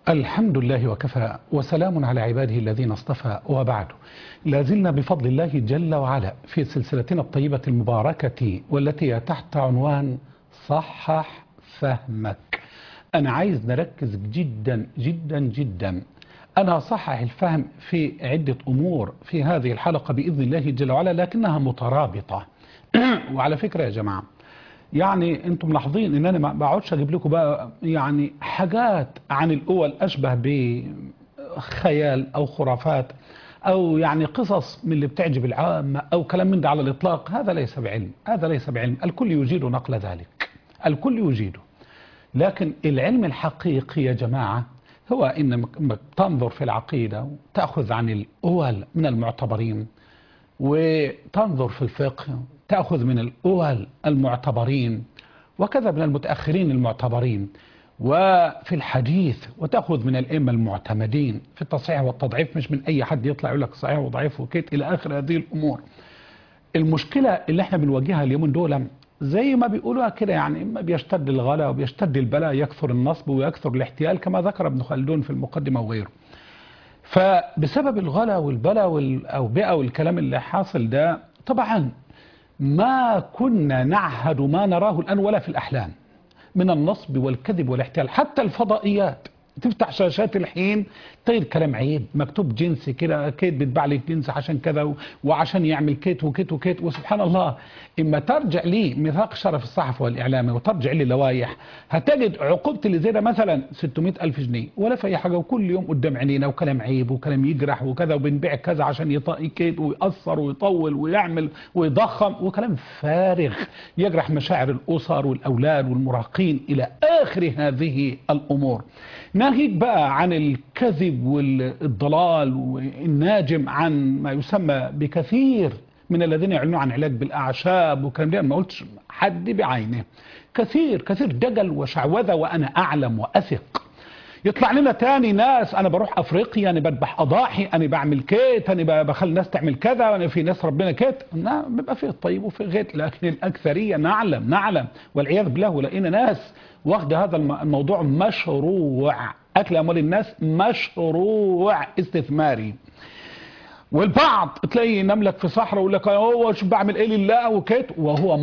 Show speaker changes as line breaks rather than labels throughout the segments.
الحمد لله وكفى وسلام على عباده الذين اصطفى وبعد. لازلنا بفضل الله جل وعلا في سلسلتنا الطيبة المباركة والتي تحت عنوان صحح فهمك. أنا عايز نركز جدا جدا جدا. أنا صحح الفهم في عدة أمور في هذه الحلقة بإذن الله جل وعلا، لكنها مترابطة. وعلى فكرة يا جماعة، يعني انتم ملاحظين ان انا ما بقعدش اجيب لكم بقى يعني حاجات عن الاول اشبه بخيال او خرافات او يعني قصص من اللي بتعجب العامة او كلام من ده على الاطلاق. هذا ليس بعلم، هذا ليس بعلم. الكل يجيد نقل ذلك، الكل يجيده. لكن العلم الحقيقي يا جماعة هو انك تنظر في العقيدة وتأخذ عن الاول من المعتبرين، وتنظر في الفقه تأخذ من الأول المعتبرين، وكذا من المتأخرين المعتبرين، وفي الحديث وتأخذ من الأئمة المعتمدين في التصحيح والتضعيف، مش من أي حد يطلع يقول لك صحيح وضعيف وكيت إلى آخر هذه الأمور. المشكلة اللي احنا بنواجهها اليومين دول زي ما بيقولوها كده، يعني إما بيشتد الغلا وبيشتد البلاء، يكثر النصب ويكثر الاحتيال كما ذكر ابن خلدون في المقدمة وغيره. فبسبب الغلا والبلاء والأوبئة والكلام اللي حاصل ده، طبعا ما كنا نعهد ما نراه الآن ولا في الأحلام من النصب والكذب والاحتيال. حتى الفضائيات تفتح شاشات الحين تجد كلام عيب مكتوب جنسي كده، كيت بتباع لك جنس عشان كذا وعشان يعمل كيت وكيت وكيت. وسبحان الله، اما ترجع لي ميثاق شرف الصحفي والإعلامي وترجع لي لوائح، هتجد عقوبة اللي زي ده مثلا 600,000 جنيه ولا في أي حاجة، وكل يوم قدام عينينا وكلام عيب وكلام يجرح وكذا، وبنبيع كذا عشان يكيت ويأثر ويطول ويعمل ويضخم، وكلام فارغ يجرح مشاعر الأسر والأولاد والمراهقين إلى آخر هذه الأمور. ناهيك بقى عن الكذب والضلال والناجم عن ما يسمى بكثير من الذين يعلنون عن علاج بالأعشاب وكلام ده، ما قلتش حد بعينه، كثير كثير دجل وشعوذة، وأنا أعلم وأثق. يطلع لنا تاني ناس أنا بروح أفريقيا، أنا بذبح أضاحي، أنا بعمل كيت، أنا بخلي الناس تعمل كذا، وأنا في ناس ربنا كيت. نعم، بيبقى فيه الطيب وفيه غيت، لكن الأكثرية نعلم والعياذ بالله. ولقينا ناس واخد هذا الموضوع مشروع، أكل أموال الناس مشروع استثماري. والبعض تلاقي نملك في صحراء ويقول لك هو شو بعمل ايه لله وكيت، وهو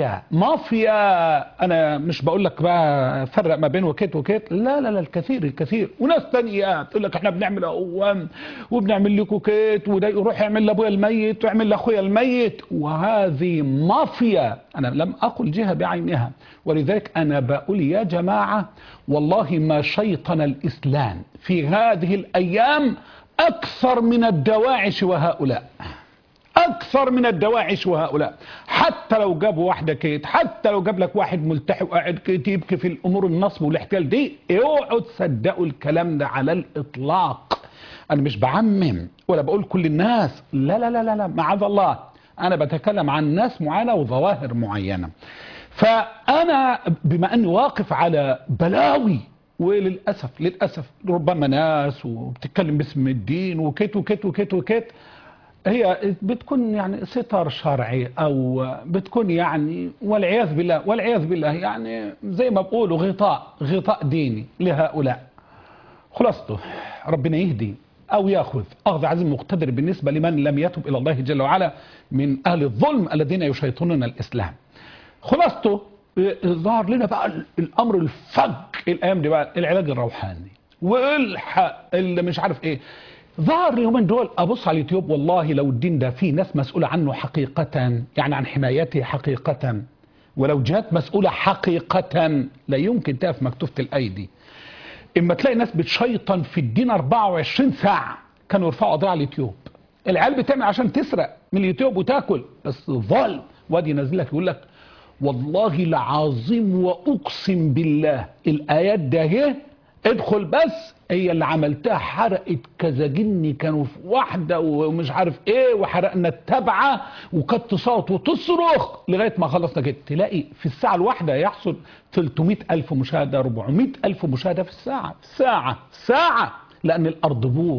مافيا. انا مش بقول لك بقى فرق ما بين وكيت وكيت، لا الكثير. وناس تانية تقول لك احنا بنعمل اقوام وبنعمل لكم كيت، وده يروح يعمل لابويا الميت ويعمل لاخويا الميت، وهذه مافيا. انا لم اقل جهة بعينها، ولذلك انا بقول يا جماعة والله ما شيطن الاسلام في هذه الايام أكثر من الدواعش وهؤلاء، أكثر من الدواعش وهؤلاء. حتى لو جابوا واحدة كيت، حتى لو جاب لك واحد ملتحي وقاعد كيت يبكي في الأمور النصب والاحتيال دي، اوعوا تصدقوا الكلام ده على الإطلاق. أنا مش بعمم ولا بقول كل الناس، لا معاذ الله، أنا بتكلم عن ناس معينة وظواهر معينة. فأنا بما أني واقف على بلاوي، وللأسف ربما ناس وبتتكلم باسم الدين وكيت، هي بتكون يعني ستار شرعي أو بتكون يعني والعياذ بالله يعني زي ما بقولوا غطاء ديني لهؤلاء. خلاصته ربنا يهدي أو يأخذ أخذ عزيز مقتدر بالنسبة لمن لم يتب إلى الله جل وعلا من أهل الظلم الذين يشيطنون الإسلام. خلاصته ظهر لنا بقى الامر الفج الايام دي، بقى العلاج الروحاني والحق اللي مش عارف ايه ظهر اليومين دول. ابص على اليوتيوب، والله لو الدين ده فيه ناس مسؤوله عنه حقيقه، يعني عن حمايته حقيقه، ولو جهات مسؤوله حقيقه، لا يمكن تقف مكتوفه الايدي. اما تلاقي ناس بتشيطن في الدين 24 ساعه، كانوا يرفعوا قضيه على اليوتيوب. العيال بتعمل عشان تسرق من اليوتيوب وتاكل، بس ظلم. وادي نازل لك يقول لك والله العظيم واقسم بالله الآيات ده هي ادخل بس هي اللي عملتها، حرقت كذا جني كانوا في واحدة ومش عارف ايه، وحرقنا التبعة، وكانت تصوت وتصرخ لغاية ما خلصنا كده. تلاقي في الساعة الواحدة يحصل 300,000 مشاهدة، 400,000 مشاهدة في الساعة، ساعة لأن الأرض بور،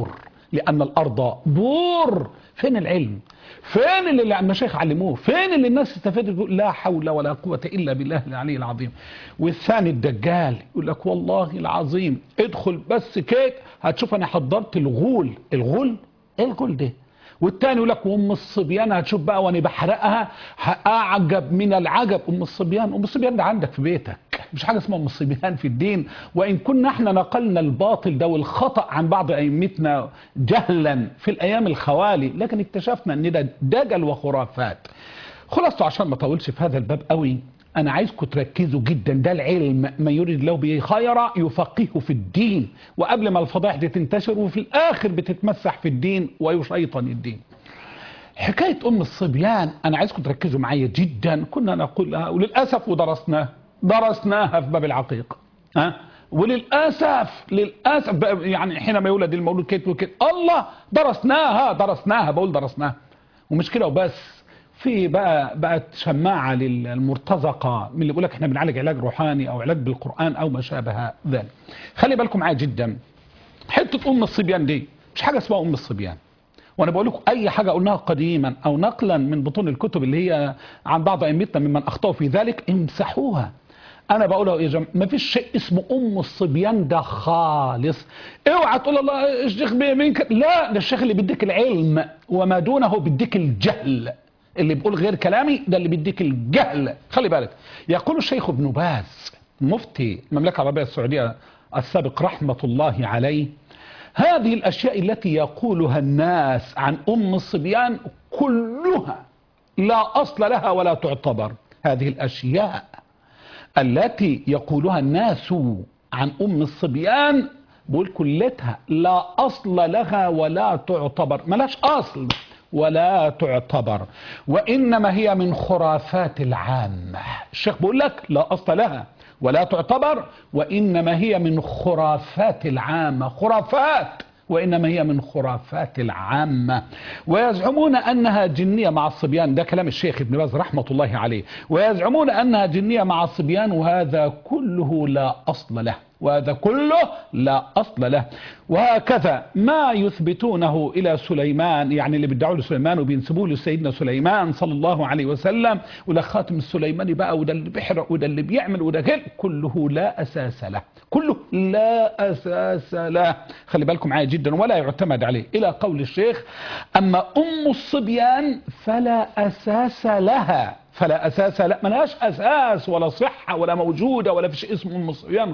لأن الأرض بور. فين العلم؟ فين اللي المشايخ علموه؟ فين اللي الناس استفادت؟ تقول لا حول ولا قوة إلا بالله العلي العظيم. والثاني الدجال يقول لك والله العظيم ادخل بس كده هتشوف أنا حضرت الغول. الغول؟ إيه الغول ده؟ والتاني يقول لك وام الصبيان هتشوف بقى وانا بحرقها اعجب من العجب. ام الصبيان ده عندك في بيتك، مش حاجه اسمها ام الصبيان في الدين. وان كنا احنا نقلنا الباطل ده والخطا عن بعض ائمتنا جهلا في الايام الخوالي، لكن اكتشفنا ان ده دجل وخرافات. خلاص عشان ما اطولش في هذا الباب قوي، أنا عايزكم تركزوا جدا. ده العلم من يريد الله به خيرا يفقهه في الدين، وقبل ما الفضائح دي تنتشر وفي الآخر بتتمسح في الدين ويشيطن الدين. حكاية أم الصبيان أنا عايزكم تركزوا معايا جدا. كنا نقولها وللأسف درسناها في باب العقيقة، وللأسف يعني حينما يولد المولود كيف وكيف الله درسناها بقول درسناها. ومش كده وبس، في بقت شماعة للمرتزقة من اللي بيقول لك احنا بنعالج علاج روحاني او علاج بالقرآن او ما شابه ذلك. خلي بالكم معايا جدا. حتة ام الصبيان دي مش حاجة اسمها ام الصبيان. وانا بقول لكم اي حاجة قلناها قديما او نقلا من بطون الكتب اللي هي عن بعض ائمتنا ممن اخطأوا في ذلك امسحوها. انا بقولها يا جماعه ما فيش شيء اسمه ام الصبيان ده خالص. اوعى تقول الله الشيخ مين لا، ده الشيخ اللي بيديك العلم وما دونه بيديك الجهل. اللي بيقول غير كلامي ده اللي بيديك الجهل. خلي بالك، يقول الشيخ ابن باز مفتي المملكة العربية السعودية السابق رحمة الله عليه: هذه الأشياء التي يقولها الناس عن أم الصبيان كلها لا أصل لها ولا تعتبر. هذه الأشياء التي يقولها الناس عن أم الصبيان بقول كلتها لا أصل لها ولا تعتبر، ملاش أصل ولا تعتبر، وإنما هي من خرافات العامة. الشيخ بيقول لك لا أصل لها ولا تعتبر وإنما هي من خرافات العامة. خرافات، وإنما هي من خرافات العامة. ويزعمون أنها جنية مع الصبيان. ده كلام الشيخ ابن باز رحمة الله عليه. ويزعمون أنها جنية مع الصبيان وهذا كله لا أصل له، وهذا كله لا أصل له. وهكذا ما يثبتونه إلى سليمان، يعني اللي بيدعوا لسليمان وبينسبوه لسيدنا سليمان صلى الله عليه وسلم، ولا خاتم السليماني بقى، وده اللي بيحرق وده اللي بيعمل وده كده، كله لا أساس له، كله لا أساس له. خلي بالكم معايا جدا ولا يعتمد عليه. إلى قول الشيخ: أما أم الصبيان فلا أساس لها. فلا أساس لا، ملهاش أساس ولا صحة ولا موجودة ولا فيش اسم أم الصبيان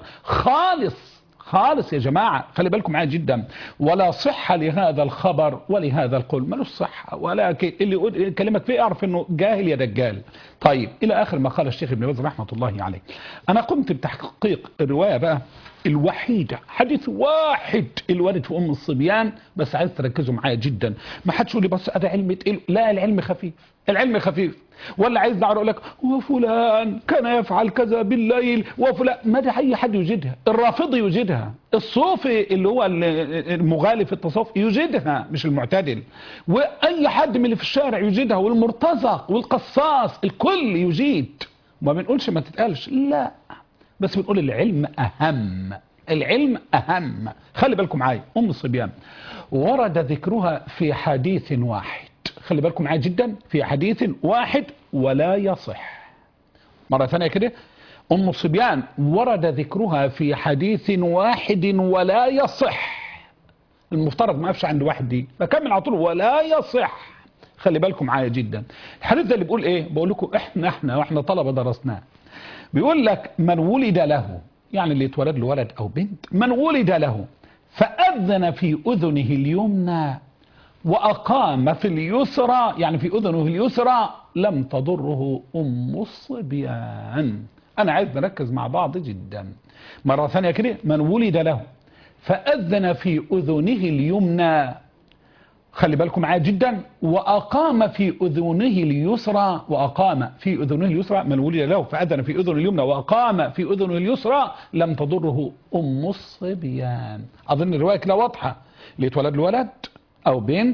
خالص يا جماعة. خلي بالكم معايا جدا. ولا صحة لهذا الخبر ولهذا القول، ملوش صحة ولا اللي يقول كلمة فيه اعرف انه جاهل يا دجال. طيب الى اخر ما قال الشيخ ابن باز رحمة الله عليه. انا قمت بتحقيق الرواية بقى الوحيدة، حديث واحد الوارد في ام الصبيان، بس عايز تركزوا معايا جدا. ما حدش يقول لي بس هذا علم تقيل، لا العلم خفيف، العلم خفيف. ولا عايز نعرف اقول لك وفلان كان يفعل كذا بالليل وفلان، ما ده اي حد يوجدها. الرافضي يوجدها، الصوفي اللي هو المغالي في التصوف يوجدها مش المعتدل، واي حد من اللي في الشارع يوجدها، والمرتزق والقصاص الكل يجيد. ما بنقولش ما تتقالش، لا، بس بنقول العلم اهم، العلم اهم. خلي بالكم معايا. ام الصبيان ورد ذكرها في حديث واحد، خلي بالكم معايا جدا، في حديث واحد ولا يصح. مرة ثانية كده، أم الصبيان ورد ذكرها في حديث واحد ولا يصح. المفترض ما يفش عند واحد دي، بكمل على طول ولا يصح. خلي بالكم معايا جدا. الحديث ده اللي بيقول ايه؟ بقول لكم احنا طلبة درسناه. بيقول لك من ولد له، يعني اللي اتولد له ولد او بنت، من ولد له فأذن في أذنه اليمنى وأقام في اليسرى، يعني في أذنه اليسرى، لم تضره أم الصبيان. أنا عايز نركز مع بعض جدا. مرة ثانية كده، من ولد له فأذن في أذنه اليمنى، خلي بالكم معايا جدا، وأقام في أذنه اليسرى، وأقام في أذنه اليسرى، من ولد له فأذن في أذنه اليمنى وأقام في أذنه اليسرى لم تضره أم الصبيان. أظن الرواية كده واضحة، اللي اتولد له ولد أو بنت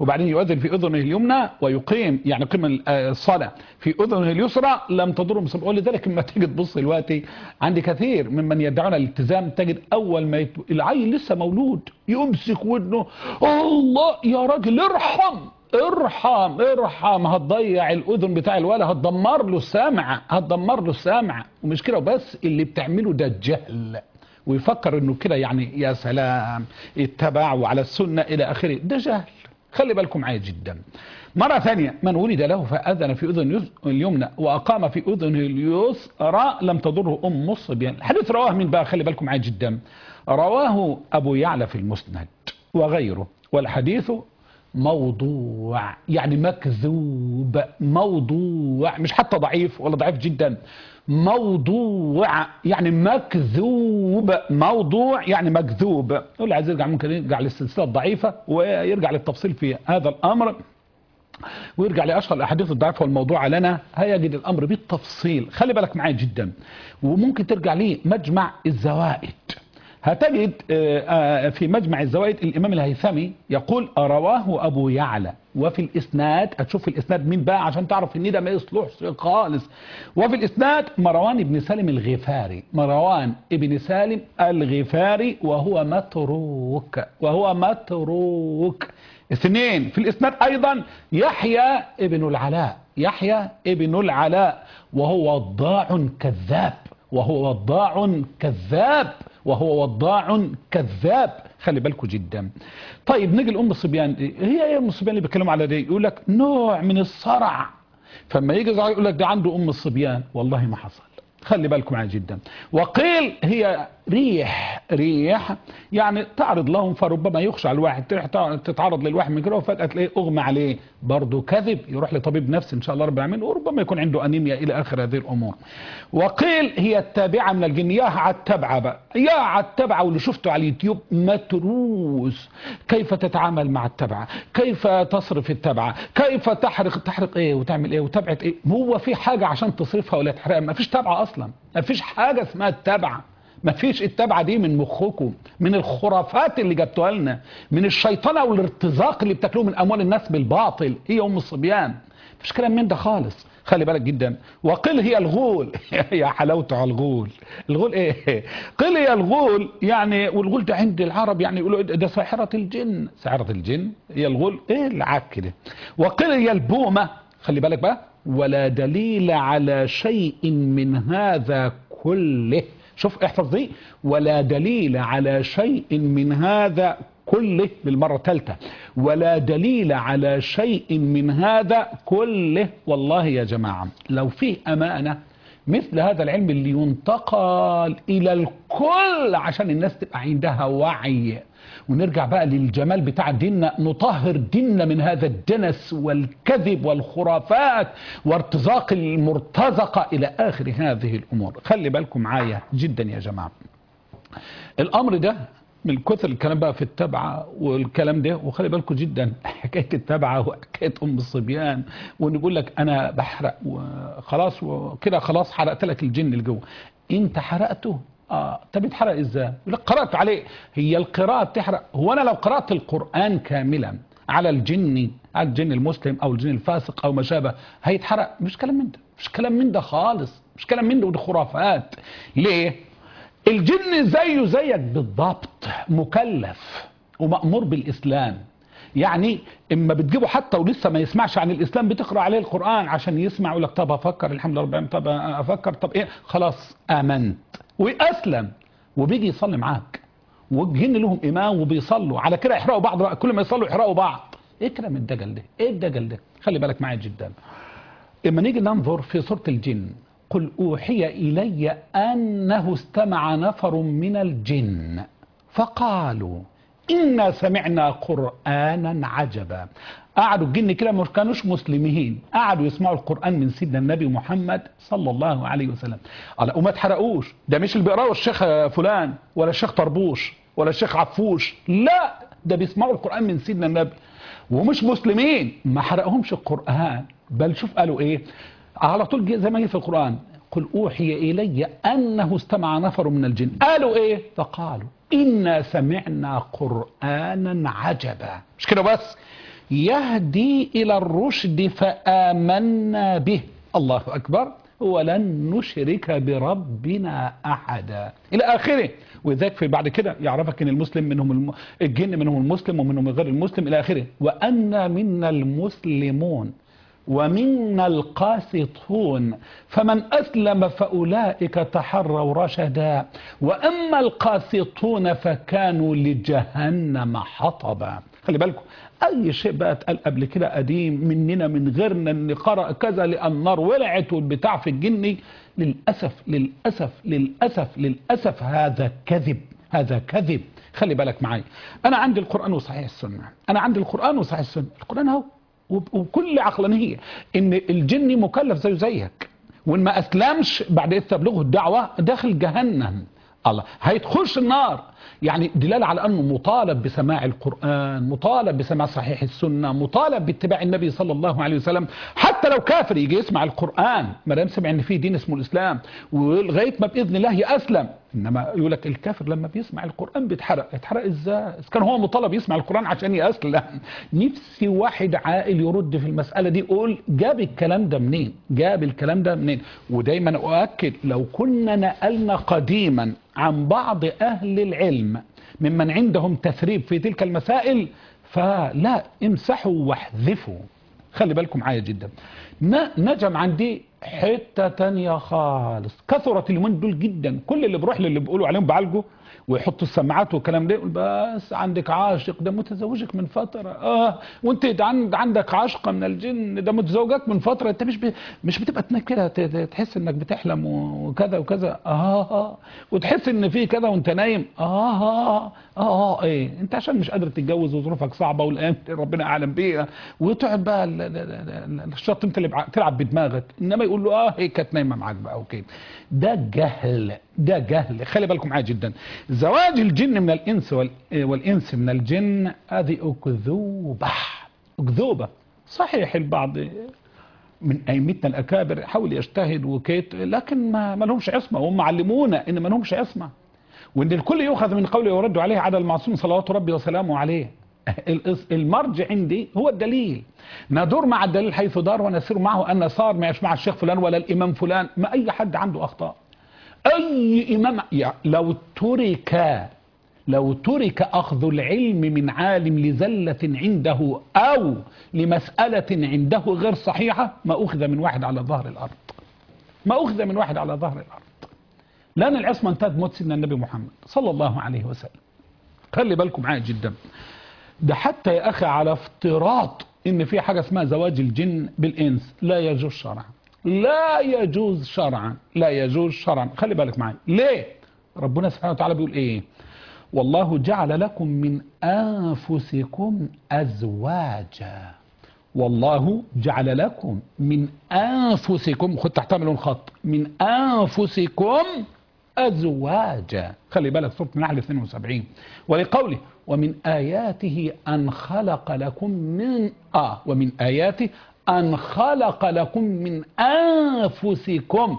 وبعدين يؤذن في اذنه اليمنى ويقيم يعني يقيم الصلاه في اذنه اليسرى لم تضره مصيبه. ولذلك لما تيجي تبص دلوقتي عند كثير ممن يدعون الالتزام تجد اول ما العيل لسه مولود يمسك ودنه، الله يا راجل ارحم ارحم ارحم، هتضيع الاذن بتاع الولد، هتدمر له السمع، هتدمر له السمع. ومش كده وبس، اللي بتعمله ده جهل، ويفكر انه كده يعني يا سلام اتبعوا على السنه الى اخره، ده جهل. خلي بالكم معايا جدا. مرة ثانية، من ولد له فأذن في أذن اليمنى وأقام في أذنه اليسرى لم تضره أم الصبيان. الحديث رواه من بقى، خلي بالكم معايا جدا، رواه أبو يعلى في المسند وغيره، والحديث موضوع يعني مكذوب، موضوع مش حتى ضعيف ولا ضعيف جدا، موضوع يعني مكذوب، موضوع يعني مكذوب. واللي عايز يرجع ممكن يرجع للسلسله الضعيفه ويرجع للتفصيل في هذا الامر، ويرجع لاشهر الاحاديث الضعيفه والموضوعه لنا، هيجد الامر بالتفصيل. خلي بالك معايا جدا. وممكن ترجع ليه مجمع الزوائد، هتجد في مجمع الزوائد الامام الهيثمي يقول رواه ابو يعلى، وفي الاسناد هتشوف الاسناد مين بقى عشان تعرف ان ده ما يصلحش خالص. وفي الاسناد مروان بن سالم الغفاري، مروان بن سالم الغفاري وهو متروك، وهو متروك. اثنين في الاسناد ايضا يحيى ابن العلاء، يحيى ابن العلاء وهو وضاع كذاب، وهو وضاع كذاب، وهو وضاع كذاب. خلي بالكم جدا. طيب نيجي لأم الصبيان، هي ايه أم الصبيان اللي بيتكلموا على دي؟ يقول لك نوع من الصرع، فما يجي يقول لك ده عنده أم الصبيان، والله ما حصل. خلي بالكم معايا جدا. وقيل هي ريح، ريح يعني تعرض لهم، فربما يخشى على الواحد، تتعرض للواحد من كده وفجأة تلاقيه اغمى عليه، برضه كذب، يروح لطبيب نفسي ان شاء الله رب العالمين، وربما يكون عنده انيميا الى اخر هذه الامور. وقيل هي التابعه من الجن، يا على التبعه بقى، يا على التبعه، واللي شفته على اليوتيوب متروس، كيف تتعامل مع التبعه، كيف تصرف التبعه، كيف تحرق ايه وتعمل ايه وتبعه ايه. هو في حاجه عشان تصرفها ولا تحرقها؟ ما فيش تبعه اصلا، ما فيش حاجه اسمها التبعه، ما فيش. التبعه دي من مخكم، من الخرافات اللي جبتوها لنا، من الشيطنه والارتزاق اللي بتاكلوه من اموال الناس بالباطل. هي ام الصبيان، مفيش كلام من ده خالص. خلي بالك جدا. وقيل هي الغول يا حلاوته على الغول. الغول ايه؟ قيل هي الغول يعني، والغول ده عند العرب يعني يقولوا ده ساحره الجن، ساحره الجن هي الغول، ايه العك كده. وقيل هي البومه، خلي بالك بقى، ولا دليل على شيء من هذا كله. شوف احفظ دي، ولا دليل على شيء من هذا كله، بالمرة الثالثة، ولا دليل على شيء من هذا كله. والله يا جماعة لو فيه أمانة مثل هذا العلم اللي ينتقل إلى الكل عشان الناس تبقى عندها وعي، ونرجع بقى للجمال بتاع ديننا، نطهر ديننا من هذا الدنس والكذب والخرافات وارتزاق المرتزقة إلى آخر هذه الأمور. خلي بالكم معايا جدا يا جماعة. الأمر ده من كثر الكلام بقى في التبعة والكلام ده، وخلي بالكم جدا حكاية التبعة وحكاية أم الصبيان، ونقول لك أنا بحرق وخلاص وكده، خلاص حرقت لك الجن اللي جوه. أنت حرقته؟ طب يتحرق ازاي؟ يقول لك قرأت عليه. هي القراءة بتحرق؟ هو أنا لو قرأت القرآن كاملا على الجن، على الجن المسلم أو الجن الفاسق أو ما شابه، هيتحرق؟ مش كلام من ده، مش كلام من ده خالص، مش كلام من ده، ودي خرافات. ليه؟ الجن زيه زيك بالضبط، مكلف ومأمور بالإسلام. يعني اما بتجيبه حتى ولسه ما يسمعش عن الإسلام بتقرأ عليه القرآن عشان يسمع، يقول لك طب أفكر، الحمد لله رب العالمين، طب أفكر، طب إيه، خلاص آمنت وأسلم، وبيجي يصلي معاك، والجن لهم إمام وبيصلوا على كده، يحرقوا بعض، كل ما يصلوا يحرقوا بعض. إيه كلام الدجل ده؟ إيه الدجل ده؟ خلي بالك معايا جدا. اما نيجي ننظر في سورة الجن، قل أوحي إلي أنه استمع نفر من الجن فقالوا إنا سمعنا قرآنا عجبا. قعدوا الجن كده، ما كانوش مسلمين، قعدوا يسمعوا القرآن من سيدنا النبي محمد صلى الله عليه وسلم. وما اتحرقوش، ده مش اللي بيقرأوا الشيخ فلان ولا الشيخ طربوش ولا الشيخ عفوش، لا، ده بيسمعوا القرآن من سيدنا النبي ومش مسلمين. ما حرقهمش القرآن، بل شوف قالوا ايه على طول زي ما هي في القرآن، قل أوحي إلي أنه استمع نفر من الجن، قالوا ايه؟ فقالوا إنا سمعنا قرآنا عجبا. مش كده بس، يهدي إلى الرشد فآمنا به. الله أكبر. ولن نشرك بربنا أحدا إلى آخره. وذلك في بعد كده يعرفك أن المسلم منهم الجن منهم المسلم ومنهم غير المسلم إلى آخره. وأن منا المسلمون ومنا القاسطون فمن أسلم فأولئك تحروا رشدا وأما القاسطون فكانوا لجهنم حطبا. خلي بالكم أي شيء بقى اتقال قبل كده قديم مننا من غيرنا إن قرأ كذا لأن النار ولعت والبتاع في الجني، للأسف للأسف للأسف للأسف هذا كذب، هذا كذب. خلي بالك معي، أنا عندي القرآن وصحيح السنة، أنا عندي القرآن وصحيح السنة. القرآن أهو وكل عقلانية إن الجن مكلف زيه زيك، وإن ما أسلمش بعد إذ تبلغه الدعوة داخل جهنم. الله هيتخش النار. يعني دلالة على أنه مطالب بسماع القرآن، مطالب بسماع صحيح السنة، مطالب باتباع النبي صلى الله عليه وسلم. حتى لو كافر يجي يسمع القرآن ما دام سمع ان في دين اسمه الإسلام ولغاية ما بإذن الله يأسلم. إنما يقول لك الكافر لما بيسمع القرآن بيتحرق. يتحرق إزاي؟ كان هو مطالب يسمع القرآن عشان يأسلم. نفسي واحد عاقل يرد في المسألة دي يقول جاب الكلام ده منين؟ جاب الكلام ده منين؟ ودايما أؤكد لو كنا نقلنا قديما عن بعض أهل العلم ممن عندهم تثريب في تلك المسائل فلا امسحوا واحذفوا. خلي بالكم معايا جدا. نجم عندي حتة تانية خالص. كثرت اليومين دول جدا. كل اللي بروح للي بيقولوا عليهم بعالجه ويحطوا السماعات والكلام ده يقول بس عندك عاشق ده متزوجك من فترة، وانت عندك عاشقة من الجن ده متزوجك من فترة. انت مش بتبقى كده تحس انك بتحلم وكذا وكذا وتحس ان في كذا وانت نايم ايه انت عشان مش قادر تتجوز وظروفك صعبة والايام ربنا اعلم بيها وتقعد بقى الشياطين تلعب بدماغك. انما يقول له هي كانت نايمة معاك بقى اوكي. ده جهل، ده جهل. خلي بالكم معايا جدا. زواج الجن من الإنس والإنس من الجن هذه أكذوبة، أكذوبة. صحيح البعض من أئمتنا الأكابر حاول يجتهد وكيت لكن ما لهمش عصمة، وهم علمونا إن ما لهمش عصمة وإن الكل يؤخذ من قوله ويرد عليه عدا المعصوم صلوات ربي وسلامه عليه. المرجع عندي هو الدليل. ندور مع الدليل حيث دار ونسير معه أن صار ما يسمع الشيخ فلان ولا الإمام فلان. ما أي حد عنده أخطاء. أي إمام لو ترك أخذ العلم من عالم لزلة عنده أو لمسألة عنده غير صحيحة ما أخذ من واحد على ظهر الأرض، ما أخذ من واحد على ظهر الأرض. لأن العصمة انتهت موت سيدنا النبي محمد صلى الله عليه وسلم. خلي بالكم معايا جدا. ده حتى يا أخي على افتراض إن في حاجة اسمها زواج الجن بالإنس لا يجوز شرعا، لا يجوز شرعا، لا يجوز شرعا. خلي بالك معايا. ليه؟ ربنا سبحانه وتعالى بيقول ايه؟ والله جعل لكم من أنفسكم أزواجا. والله جعل لكم من أنفسكم، خد تحتها مليون خط، من أنفسكم أزواجا. خلي بالك سورة النحل 72. ولقوله ومن آياته أن خلق لكم ومن آياته أن خلق لكم من أنفسكم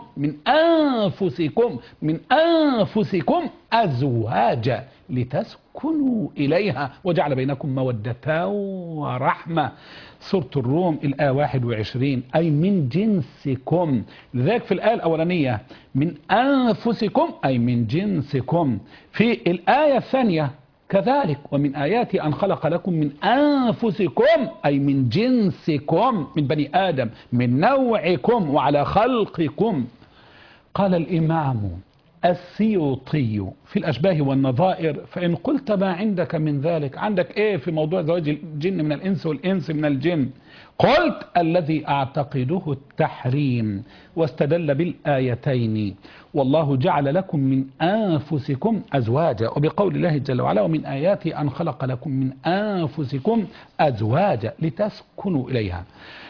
من أنفسكم أزواجا لتسكنوا إليها وجعل بينكم مودة ورحمة. سورة الروم الآية 21. أي من جنسكم. لذلك في الآية الأولانية من أنفسكم أي من جنسكم. في الآية الثانية كذلك ومن آياته أن خلق لكم من أنفسكم أي من جنسكم من بني آدم من نوعكم وعلى خلقكم. قال الإمام السيوطي في الأشباه والنظائر فإن قلت ما عندك من ذلك، عندك إيه في موضوع زواج الجن من الإنس والإنس من الجن؟ قلت الذي أعتقده التحريم واستدل بالآيتين والله جعل لكم من أنفسكم أزواجا وبقول الله جل وعلا ومن آياته أن خلق لكم من أنفسكم أزواجا لتسكنوا إليها.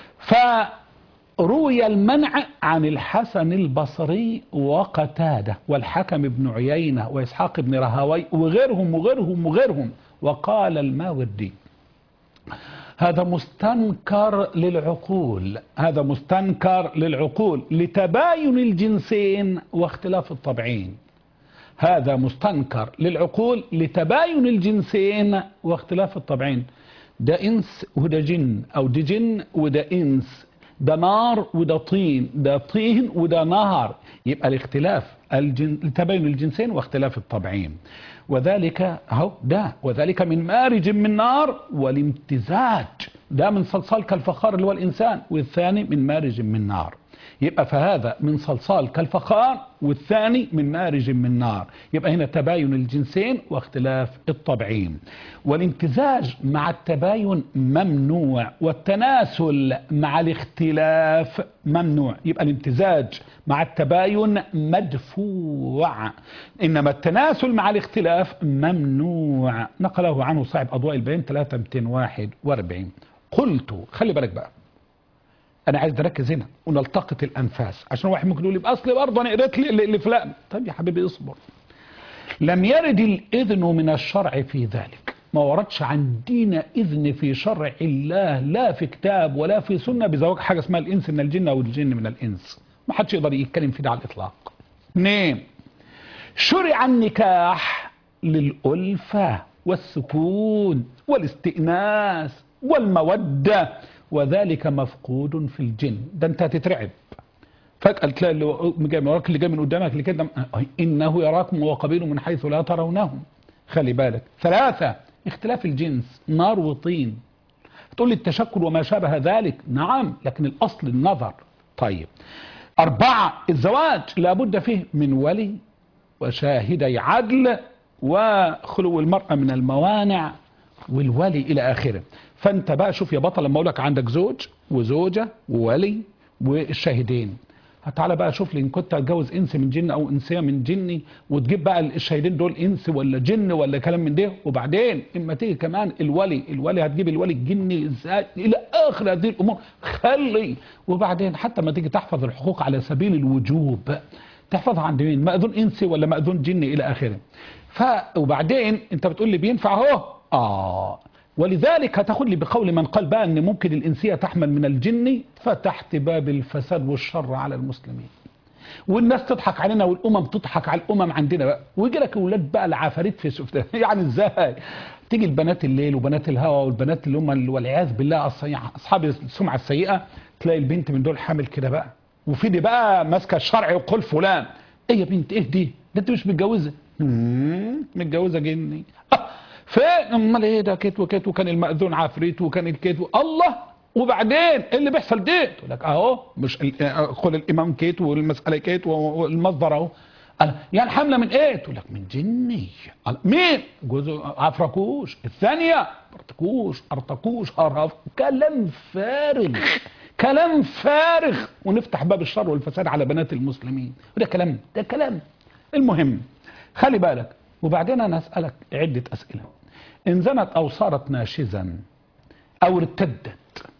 فروي المنع عن الحسن البصري وقتادة والحكم بن عيينة وإسحاق بن رهوي وغيرهم. وقال الماوردي هذا مستنكر للعقول، هذا مستنكر للعقول لتباين الجنسين واختلاف الطبعين. هذا مستنكر للعقول لتباين الجنسين واختلاف الطبعين. ده انس وده جن، او ده جن وده انس، ده نار وده طين، ده طين وده نهر. يبقى الاختلاف تباين الجنسين واختلاف الطبعين. وذلك اهو ده، وذلك من مارج من نار، والامتزاج ده من صلصال كالفخار اللي هو الانسان، والثاني من مارج من نار. يبقى فهذا من صلصال كالفخار، والثاني من مارج من نار. يبقى هنا تباين الجنسين واختلاف الطبعين. والامتزاج مع التباين ممنوع، والتناسل مع الاختلاف ممنوع. يبقى الامتزاج مع التباين مدفوع، إنما التناسل مع الاختلاف ممنوع. نقله عنه صاحب أضواء البيان 3241. قلت خلي بالك بقى، انا عايز اركز هنا ونلتقط الانفاس، عشان واحد ممكن يقول لي اصل برضه انا قريت اللي فلان. طيب يا حبيبي اصبر. لم يرد الاذن من الشرع في ذلك، ما وردش عندنا اذن في شرع الله، لا في كتاب ولا في سنه بزواج حاجه اسمها الانس من الجن او الجن من الانس. ما حدش يقدر يتكلم في ده على الاطلاق. اثنين، شرع النكاح للألفة والسكون والاستئناس والمودة، وذلك مفقود في الجن. ده انت هتترعب فجأة تلاقي اللي جاي من قدامك اللي كده إنه يراكم وقبيله من حيث لا ترونهم. خلي بالك. ثلاثة، اختلاف الجنس، نار وطين. تقول لي التشكل وما شابه ذلك، نعم، لكن الأصل النظر. طيب. أربعة، الزواج لابد فيه من ولي وشاهدي عدل وخلو المرأة من الموانع والولي إلى آخره. فأنت بقى شوف يا بطل، لما أقول لك عندك زوج وزوجة وولي والشاهدين، تعالى بقى شوف لي إن كنت هتجوز إنس من جن أو إنسية من جني، وتجيب بقى الشاهدين دول إنس ولا جن ولا كلام من ده. وبعدين إما تيجي كمان الولي هتجيب الولي الجني إزاي إلى آخر هذه الأمور. خلي وبعدين حتى ما تيجي تحفظ الحقوق على سبيل الوجوب، تحفظها عند مين؟ مأذون إنسي ولا مأذون جني إلى آخره. وبعدين أنت بتقول لي بينفع أهو. ولذلك هتاخد لي بقول من قال بقى ان ممكن الانسيه تحمل من الجن، فتحت باب الفساد والشر على المسلمين، والناس تضحك علينا والامم تضحك على الامم عندنا بقى، ويجي لك اولاد بقى العفاريت في سفته. يعني ازاي تيجي البنات الليل وبنات الهوى والبنات اللي هم والعياذ بالله اصحاب السمعه السيئه، تلاقي البنت من دول حامل كده بقى، وفي دي بقى ماسكه الشرع وقول فلان ايه يا بنت ايه دي؟ ده انت مش متجوزه؟ متجوزه جني. فين امال ايه ده؟ كيت وكيت، وكان المأذون عفريت، وكان الكيت الله. وبعدين ايه اللي بيحصل ده؟ تقول لك اهو مش قول الامام كيت والمساله كيت والمصدر اهو. يعني حامله من ايه؟ تقول لك من جني. مين؟ جوزه عفركوش، الثانيه ارتكوش هرف. كلام فارغ، كلام فارغ، ونفتح باب الشر والفساد على بنات المسلمين. وده كلام، ده كلام. المهم خلي بالك. وبعدين انا اسالك عده اسئله. ان زنت او صارت ناشزا او ارتدت،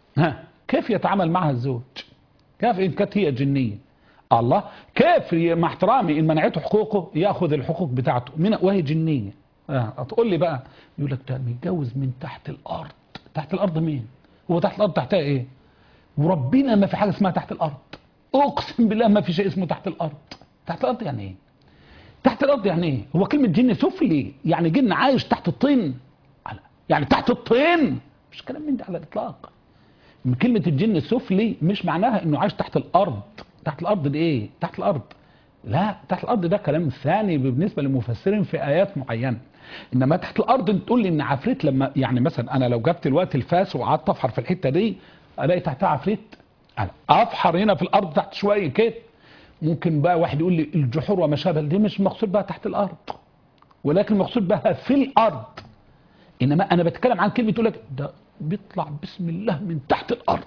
كيف يتعامل معها الزوج؟ كيف ان كانت هي جنيه؟ الله، كيف مع احترامي ان منعته حقوقه ياخذ الحقوق بتاعته من وهي جنيه؟ تقول لي بقى يقول لك ده متجوز من تحت الارض. تحت الارض مين؟ هو تحت الارض تحتها ايه؟ وربنا ما في حاجه اسمها تحت الارض. اقسم بالله ما في شيء اسمه تحت الارض. تحت الارض يعني ايه؟ تحت الارض يعني ايه؟ هو كلمه جن سفلي يعني جن عايش تحت الطين؟ يعني تحت الطين؟ مش كلام من ده على الاطلاق. كلمه الجن السفلي مش معناها انه عايش تحت الارض. تحت الارض دي ايه؟ تحت الارض لا، تحت الارض ده كلام ثاني بالنسبه للمفسرين في ايات معينه. انما تحت الارض انت تقول لي ان عفريت، لما يعني مثلا انا لو جبت الوقت الفاس وقعدت افحر في الحته دي الاقي تحتها عفريت؟ انا افحر هنا في الارض تحت شويه كده. ممكن بقى واحد يقول لي الجحور وما شابه، دي مش مقصود بها تحت الارض، ولكن مقصود بها في الارض. انما انا بتكلم عن كلمه تقول لك ده بيطلع بسم الله من تحت الارض،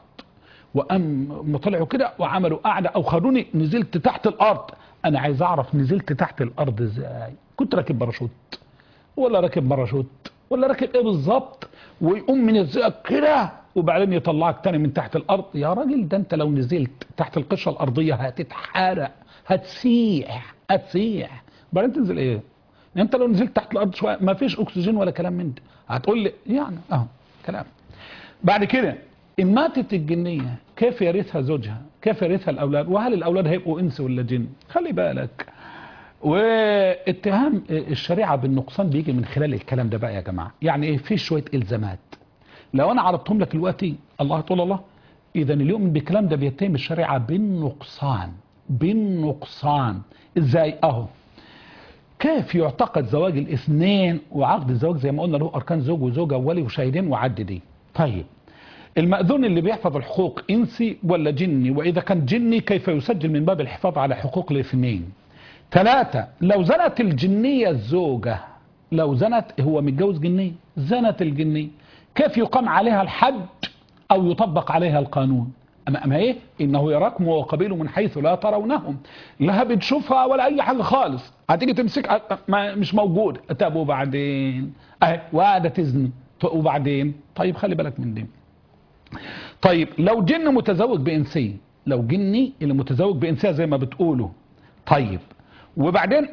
وقام طلعوا كده وعملوا قاعده او خدوني نزلت تحت الارض. انا عايز اعرف نزلت تحت الارض ازاي؟ كنت راكب باراشوت ولا راكب باراشوت ولا راكب ايه بالظبط؟ ويقوم منزلك كده وبعدين يطلعك تاني من تحت الارض. يا راجل ده انت لو نزلت تحت القشره الارضيه هتتحرق، هتسيح. بعدين تنزل ايه؟ انت لو نزلت تحت الارض شويه ما فيش اكسجين ولا كلام من ده. هتقول لي يعني كلام. بعد كده ان ماتت الجنيه كيف يرثها زوجها؟ كيف يرثها الاولاد؟ وهل الاولاد هيبقوا انس ولا جن؟ خلي بالك. واتهام الشريعه بالنقصان بيجي من خلال الكلام ده بقى يا جماعه. يعني ايه؟ في شويه الزامات، لو انا عرضتهم لك دلوقتي الله تقول الله، اذا اللي يؤمن بالكلام ده بيتهم الشريعه بالنقصان. بالنقصان ازاي؟ اهو كيف يعتقد زواج الاثنين وعقد الزواج زي ما قلنا له اركان زوج وزوجه وولي وشاهدين وعد دي. طيب المأذون اللي بيحفظ الحقوق انسي ولا جني؟ واذا كان جني كيف يسجل من باب الحفاظ على حقوق الاثنين؟ 3 لو زنت الجنيه الزوجه، لو زنت هو متجوز جنيه، زنت الجنيه كيف يقام عليها الحد او يطبق عليها القانون؟ اما ايه؟ انه يراكم وقبيله من حيث لا ترونهم، لا بتشوفها ولا اي حاجه خالص، هتيجي تمسك مش موجود. طب وبعدين اهي وقاعده تزني وبعدين؟ طيب خلي بالك من دي. طيب لو جن متزوج بانسيه، لو جني اللي متزوج بانسيه زي ما بتقولوا، طيب وبعدين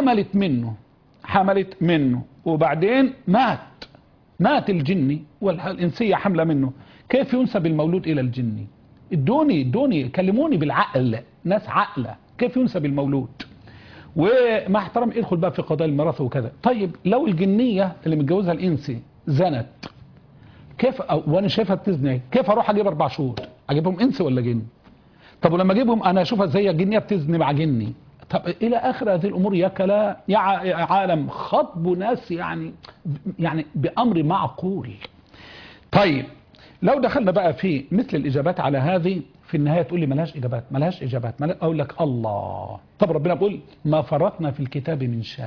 حملت منه وبعدين مات الجني والانسيه حامله منه، كيف ينسب المولود الى الجني؟ ادوني كلموني بالعقل، ناس عاقله، كيف ينسب المولود؟ ومع احترام ادخل بقى في قضايا الميراث وكذا. طيب لو الجنيه اللي متجوزها الانسي زنت، كيف وانا شايفها بتزني، كيف اروح اجيب 4 شهود؟ اجيبهم انسي ولا جن؟ طب ولما اجيبهم انا اشوفها ازاي الجنيه بتزني مع جني؟ طب الى اخر هذه الامور يا كلا يا عالم خطب ناس يعني بامر معقول. طيب لو دخلنا بقى في مثل الاجابات على هذه، في النهايه تقول لي ملهاش اجابات، اقول لك الله، طب ربنا بيقول ما فرطنا في الكتاب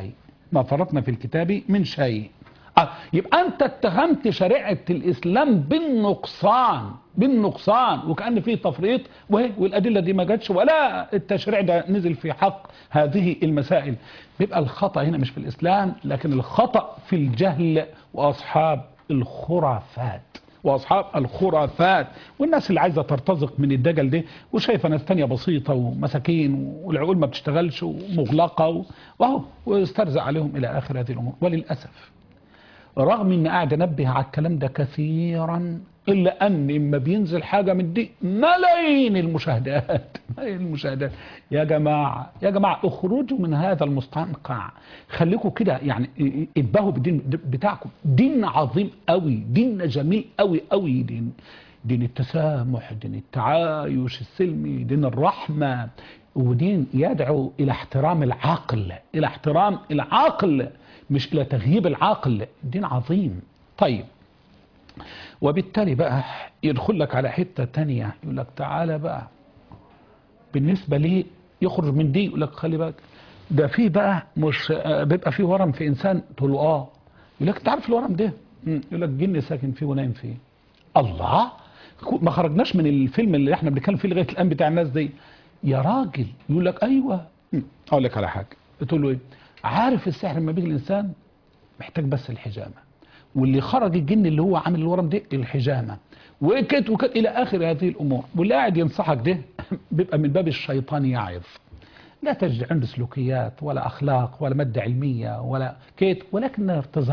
من شيء. يبقى انت اتهمت شريعه الاسلام بالنقصان وكأن فيه تفريط، والادله دي ما جاتش ولا التشريع ده نزل في حق هذه المسائل. بيبقى الخطا هنا مش في الاسلام، لكن الخطا في الجهل واصحاب الخرافات والناس اللي عايزه ترتزق من الدجل ده وشايفه ناس تانيه بسيطه ومساكين والعقول ما بتشتغلش ومغلقه واسترزق عليهم الى اخر هذه الامور. وللاسف رغم ان قاعد انبه على الكلام ده كثيرا، الا ان اما بينزل حاجه من دي ملايين المشاهدات. يا جماعه اخرجوا من هذا المستنقع، خليكم كده يعني اتباهوا بالدين بتاعكم. دين عظيم قوي، دين جميل قوي، دين التسامح، دين التعايش السلمي، دين الرحمه، ودين يدعو الى احترام العقل مش الى تغييب العقل. دين عظيم. طيب وبالتالي بقى يدخل لك على حته تانية، يقول لك تعالى بقى بالنسبه لي يخرج من دي، يقول لك خلي بالك ده في بقى مش بيبقى في ورم في انسان، تقول له اه، يقول لك انت عارف الورم ده؟ يقول لك جن ساكن فيه ونايم فيه. الله، ما خرجناش من الفيلم اللي احنا بنتكلم فيه لغايه الان بتاع الناس دي يا راجل. يقول لك ايوه. اقول لك على حاجه، بتقول له ايه؟ عارف السحر لما بيجي الانسان محتاج بس الحجامه، واللي خرج الجن اللي هو عامل الورم ده الحجامه وكت الى اخر هذه الامور. واللي قاعد ينصحك ده بيبقى من باب الشيطان يعظ، لا تجد عنده سلوكيات ولا اخلاق ولا ماده علميه ولا كيت، ولكن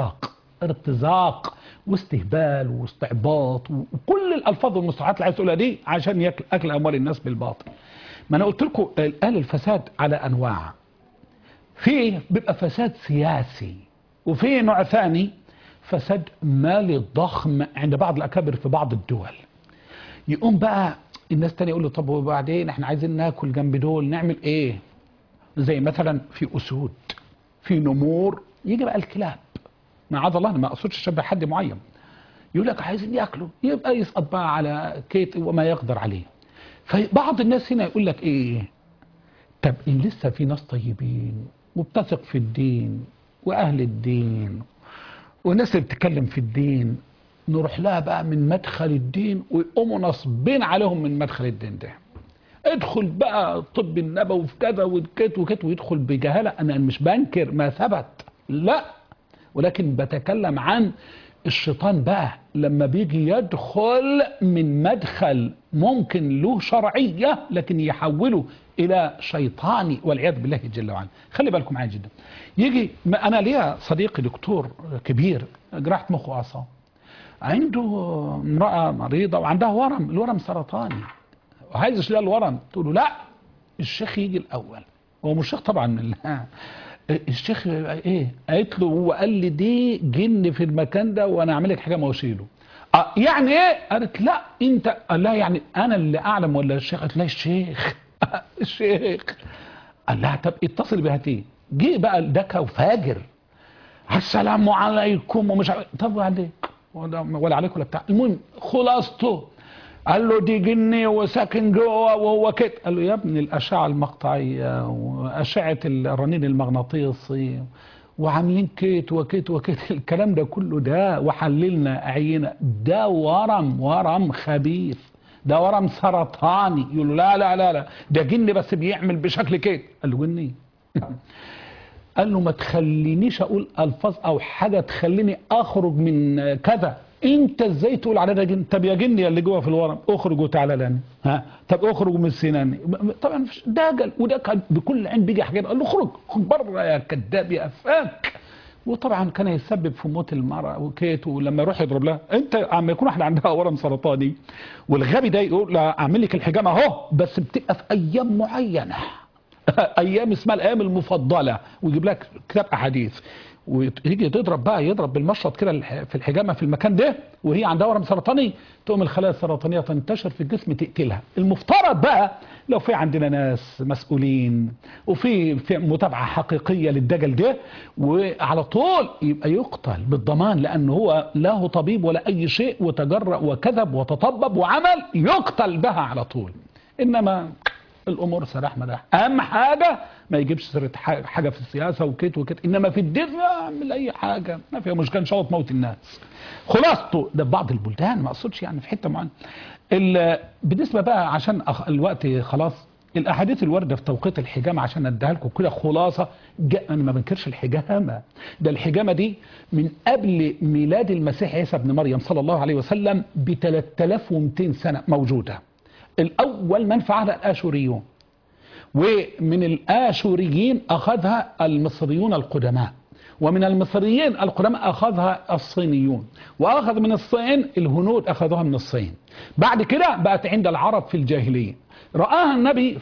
ارتزاق واستهبال واستعباط وكل الالفاظ والمصطلحات اللي عايز تقولها دي عشان ياكل اكل اموال الناس بالباطل. ما انا قلت لكم الان الفساد على انواع، في بيبقى فساد سياسي، وفي نوع ثاني فساد مالي ضخم عند بعض الأكابر في بعض الدول. يقوم بقى الناس تانية يقول له طب وبعدين احنا عايزين ناكل جنب دول نعمل ايه؟ زي مثلا في أسود، في نمور، يجي بقى الكلاب، معاذ الله، ما أقصدش شبه حد معين، يقول لك عايزين ياكلوا، يبقى يسقط بقى على كيت وما يقدر عليه. فبعض الناس هنا يقول لك ايه؟ طب إن لسه في ناس طيبين وبتثق في الدين وأهل الدين والناس اللي بتتكلم في الدين، نروح لها بقى من مدخل الدين ويقوموا نصبين عليهم من مدخل الدين ده. ادخل بقى الطب النبوي في كذا وكت ويدخل بجهالة. أنا مش بنكر ما ثبت، لا، ولكن بتكلم عن الشيطان بقى لما بيجي يدخل من مدخل ممكن له شرعية لكن يحوله إلى شيطاني والعياذ بالله جل وعلا. خلي بالكم معايا جدا. يجي أنا ليا صديقي دكتور كبير جراحة مخ وأعصاب، عنده امرأة مريضة وعندها ورم، الورم سرطاني وعايز يشيل الورم، تقول له لا الشيخ يجي الأول. هو مش شيخ طبعا، الشيخ ايه؟ قالت له هو قال لي دي جن في المكان ده وانا اعمل لك حاجه ما واشيله. يعني ايه؟ قالت لا انت، قال لا يعني انا اللي اعلم ولا الشيخ؟ قالت لا الشيخ. الشيخ. قال لها طب اتصل بهاتيه. جه بقى الدكا وفاجر، السلام عليكم ومش طب وعليك ولا عليك ولا بتاع. المهم خلاصته قال له دي جني وساكن جوه وهو كده. قال له يا ابني الاشعه المقطعيه واشعه الرنين المغناطيسي وعاملين كيت وكيت وكيت الكلام ده كله ده وحللنا عينه، ده ورم خبيث، ده ورم سرطاني. يقول له لا لا لا لا ده جن بس بيعمل بشكل كده. قال له جني. قال له ما تخلينيش اقول الفاظ او حاجه تخليني اخرج من كذا. انت ازاي تقول على ده جن؟ طب يا جن يا اللي جوه في الورم اخرج وتعالى لنا. ها طب اخرج من سناني. طبعا مفيش دجل، وده كان بكل عين بيجي حاجات. قال له اخرج بره يا كذاب يا افاك. وطبعا كان يسبب في موت المرأة وكيت. ولما يروح يضرب لها انت عم يكون واحده عندها ورم سرطاني والغبي ده يقول لا اعمل لك الحجامه اهو، بس بتبقى في ايام معينه. ايام اسمها الايام المفضله، ويجيب لك كتاب احاديث ويجي تضرب بقى، يضرب بالمشرط كده في الحجامه في المكان ده وهي عندها ورم سرطاني، تقوم الخلايا السرطانيه تنتشر في الجسم تقتلها. المفترض بقى لو في عندنا ناس مسؤولين وفي متابعه حقيقيه للدجل ده، وعلى طول يبقى يقتل بالضمان، لان هو لا طبيب ولا اي شيء، وتجرأ وكذب وتطبب وعمل، يقتل بها على طول. انما الامور سلاح مداح. اهم حاجه ما يجيبش سيره حاجه في السياسه وكت وكت، انما في الدين يعمل اي حاجه ما فيها مشكله ان شاء الله تموت الناس. خلاصته ده في بعض البلدان، ما اقصدش يعني في حته معينه. بالنسبه بقى عشان الوقت خلاص، الاحاديث الوارده في توقيت الحجامه عشان اديها لكم كده خلاصه. انا ما بنكرش الحجامه، ده الحجامه دي من قبل ميلاد المسيح عيسى ابن مريم صلى الله عليه وسلم ب 3200 سنه موجوده. الأول من فعلها الآشوريون، ومن الآشوريين أخذها المصريون القدماء، ومن المصريين القدماء أخذها الصينيون، وأخذ من الصين الهنود أخذوها من الصين. بعد كده بقت عند العرب في الجاهلية، رآها النبي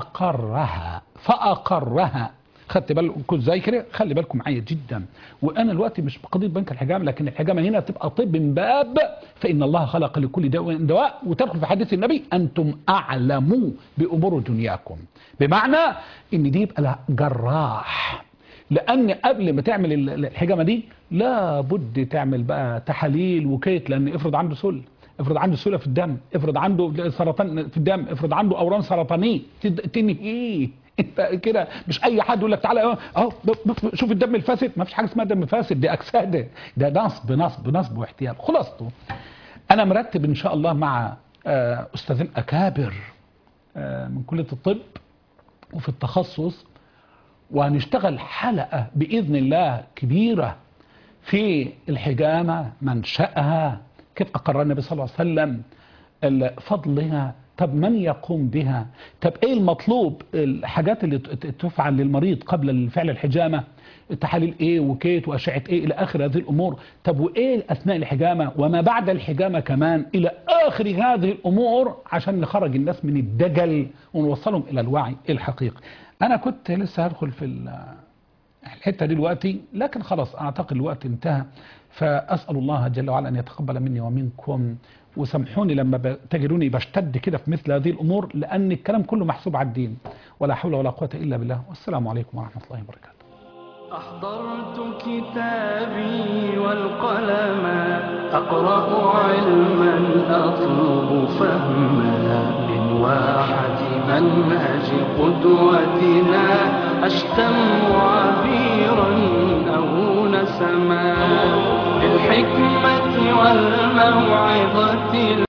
فأقرها. خدت بالكم ازاي كده؟ خلي بالكم معايا جدا. وانا دلوقتي مش بقضيه بنك الحجامه، لكن الحجامه هنا تبقى طب من باب فان الله خلق لكل دواء، وتدخل في حديث النبي انتم اعلموا بامور دنياكم، بمعنى ان دي يبقى جراح. لان قبل ما تعمل الحجامه دي لابد تعمل بقى تحاليل وكيت، لان افرض عنده سل، افرض عنده سله في الدم، افرض عنده سرطان في الدم، افرض عنده اورام سرطانيه تنهيه. انت كده مش اي حد يقول لك تعالى اهو شوف الدم الفاسد. ما فيش حاجه اسمها دم فاسد، دي اجساد، ده نصب واحتيال. خلاصته انا مرتب ان شاء الله مع استاذين اكابر من كليه الطب وفي التخصص، وهنشتغل حلقه باذن الله كبيره في الحجامه، منشأها، كيف اقر النبي صلى الله عليه وسلم، فضلها، طب من يقوم بها، طب ايه المطلوب، الحاجات اللي تفعل للمريض قبل فعل الحجامه، التحاليل ايه وكيت واشعه ايه الى اخر هذه الامور، طب وايه اثناء الحجامه وما بعد الحجامه كمان الى اخر هذه الامور، عشان نخرج الناس من الدجل ونوصلهم الى الوعي الحقيقي. انا كنت لسه هدخل في الحته دي دلوقتي، لكن خلاص اعتقد الوقت انتهى، فاسال الله جل وعلا ان يتقبل مني ومنكم. وسامحوني لما تجدوني بشتد كده في مثل هذه الامور، لان الكلام كله محسوب على الدين، ولا حول ولا قوه الا بالله. والسلام عليكم ورحمه الله وبركاته.
أحضرت كتابي والقلم أقرأ علما أطلب فهما من واحة منهج قدوتنا، أشتم عبيرا أو نسما للحكمة والموعظة.